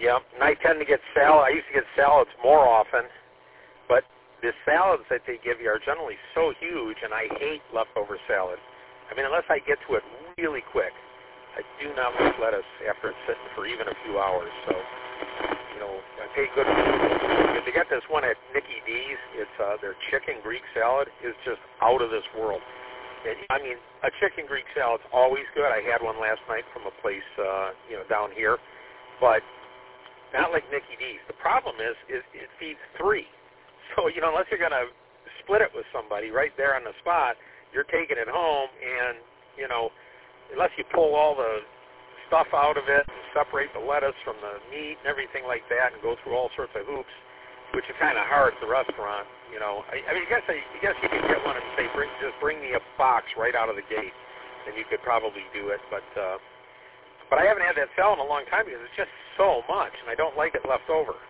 Yeah, and I tend to get salad. I used to get salads more often, but the salads that they give you are generally so huge, and I hate leftover salad. I mean, unless I get to it really quick, I do not like lettuce after it's sitting for even a few hours. So, you know, I pay good. If you get this one at Nicky D's, it's their chicken Greek salad is just out of this world. And, I mean, a chicken Greek salad's always good. I had one last night from a place, down here, but not like Nicky D's. The problem is it feeds 3. So, you know, unless you're going to split it with somebody right there on the spot, you're taking it home, and, you know, unless you pull all the stuff out of it and separate the lettuce from the meat and everything like that and go through all sorts of hoops, which is kind of hard at the restaurant, you know. I mean, I guess you could get one and say, bring me a box right out of the gate, and you could probably do it. But I haven't had that salad in a long time because it's just so much, and I don't like it left over.